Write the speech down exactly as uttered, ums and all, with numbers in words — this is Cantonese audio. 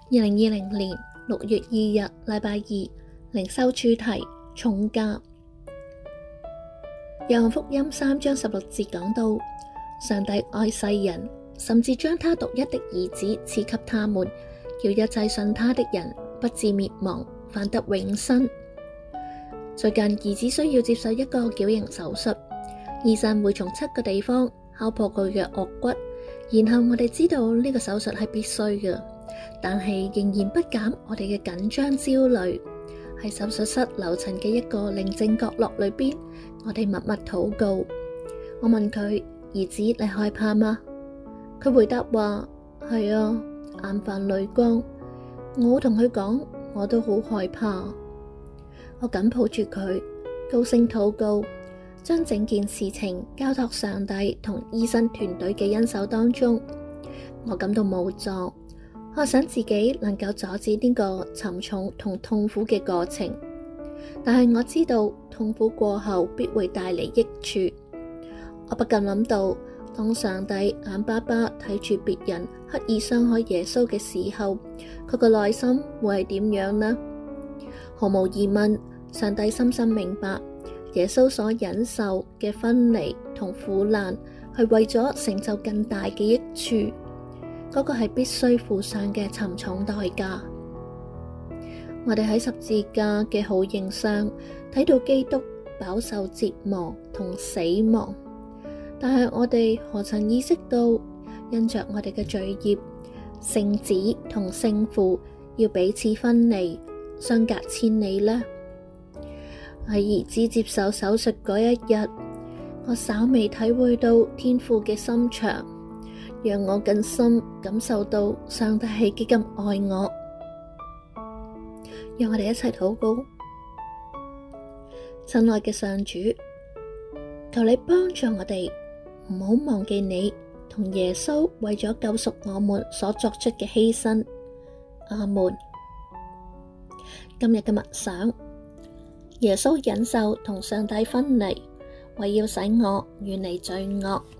二零二零年六月二日禮拜二，靈修主題重價。約翰福音三章十六節講到，上帝愛世人，甚至將他獨一的兒子賜給他們，叫一切信他的人不致滅亡，反得永生。最近兒子需要接受一個矯形手術，醫生會從七個地方敲破佢嘅顎骨，然後我哋知道呢個手術係必須嘅，但係仍然不減我哋嘅緊張焦慮。喺手術室樓層嘅一個寧靜角落裏邊，我哋默默禱告。我問佢：兒子，你害怕嗎？佢回答話：係啊，眼泛淚光。我同佢講，我都好害怕。我緊抱住佢，高聲禱告，將整件事情交託上帝同醫生團隊嘅恩手當中。我感到無助，我想自己能夠阻止呢個沉重同痛苦嘅過程，但係我知道痛苦過後必會帶嚟益處。我不禁諗到，當上帝眼巴巴睇住別人刻意傷害耶穌嘅時候，佢個內心會係點樣呢？毫無疑問，上帝深深明白耶穌所忍受嘅分離同苦難係為咗成就更大嘅益處，嗰個係必須付上嘅沉重代價。我哋喺十字架嘅好形上睇到基督飽受折磨同死亡，但係我哋何曾意識到，因着我哋嘅罪孽，聖子同聖父要彼此分離，相隔千里呢？喺兒子接受手術嗰一日，我稍微體會到天父嘅心腸，讓我更深感受到上帝係幾咁愛我。讓我哋一齊禱告。親愛嘅上主，求你幫助我哋唔好忘記你同耶穌為咗救贖我們所作出嘅犧牲。阿門。今日嘅默想，耶穌忍受同上帝分離，為要使我遠離罪惡。